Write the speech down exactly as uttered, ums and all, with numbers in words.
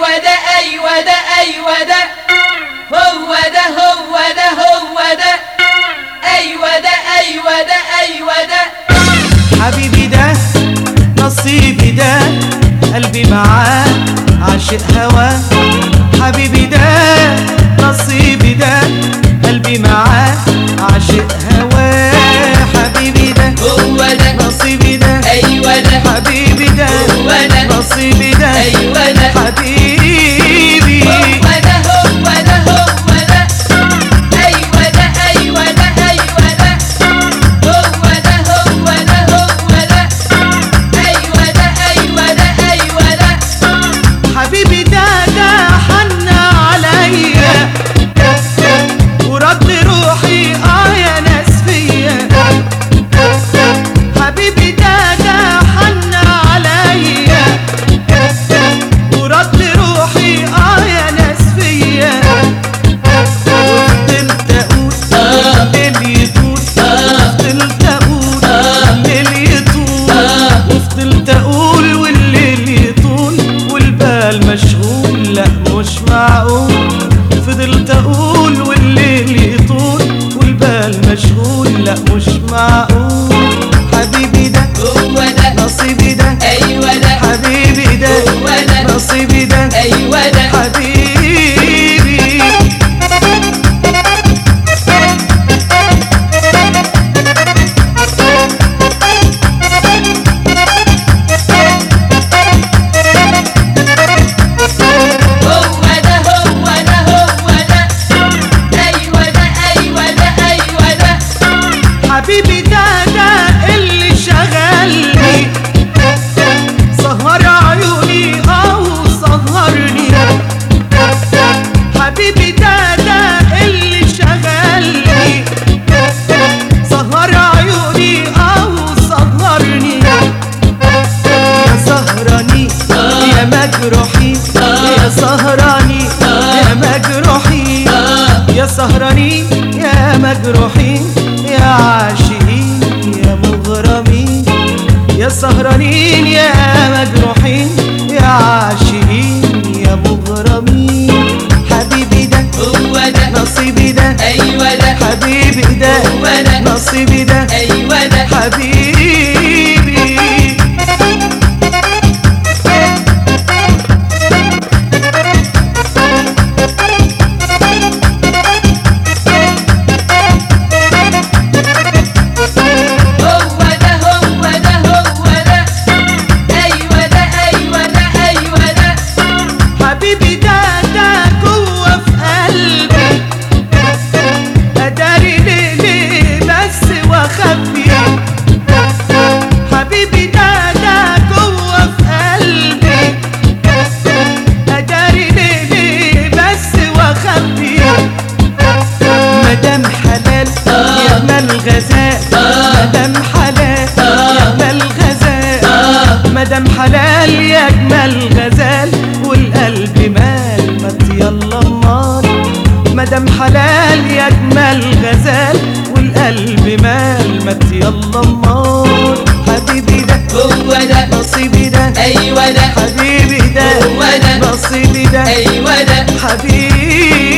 ايوه ده ايوه ده ايوه ده هو ده هو ده هو ده ايوه ده ايوه ده ايوه ده حبيبي ده نصيبي ده قلبي معاه عاشق هواه. حبيبي ده نصيبي ده قلبي معاه عاشق هواه. حبيبي ده هو ده نصيبي ده ايوه ده حبيبي ده هو ده نصيبي ده ايوه ده حبيبي هو ده هو ده هو ده ايوه ده ايوه ده ايوه ده هو ده هو ده هو ده ايوه ده ايوه ده ايوه ده حبيبي ده ده حن عليا ورد روحي اه يا ناس فيا. حبيبي ده ده حن عليا ورد روحي اه يا ناس فيا. وفضلت اقول اللي يطول وفضلت اقول اللي يطول وفضلت اقول والليل يطول والبال مشغول لا مش معقول. فضلت اقول والليل يطول والبال مشغول لا مش معقول. حبيبي ده هو ده نصيبي ده ايوه ده حبيبي ده هو ده نصيبي ده ايوه ده حبيبي. هو ده هو ده هو ده ايوه ده ايوه ده ايوه ده حبيبي ده ده اللي شغلني سهر عيوني او سهرني. حبيبي ده ده اللي شغلني سهر عيوني او سهرني. يا سهراني يا مجروحين يا سهراني يا مجروحين يا سهرانين يا مجروحين يا عاشقين يا مغرمين. يا سهرانين يا مجروحين يا عاشقين يا مغرمين. حبيبي ده هو ده نصيبي ده ايوه ده حبيبي ده هو ده نصيبي ده ايوه ده حبيبي. هو ده هو ده هو ده ايوه ده ايوه ده ايوه ده حبيبي ده ده جوه في قلبي اداري ليه ليه بس واخبي. حبيبي ده ده جوه في قلبي اداري ليه ليه بس واخبي. مدام حلال يا مال غزال مدام حلال يا مال غزال مدام حلال يا اجمل غزال والقلب مال مات يلا امال. مدام حلال يا اجمل غزال والقلب مال مات يلا امال. حبيبي ده هو ده نصيبي ده ايوه ده حبيبي ده هو ده نصيبي ده ايوه ده حبيبي.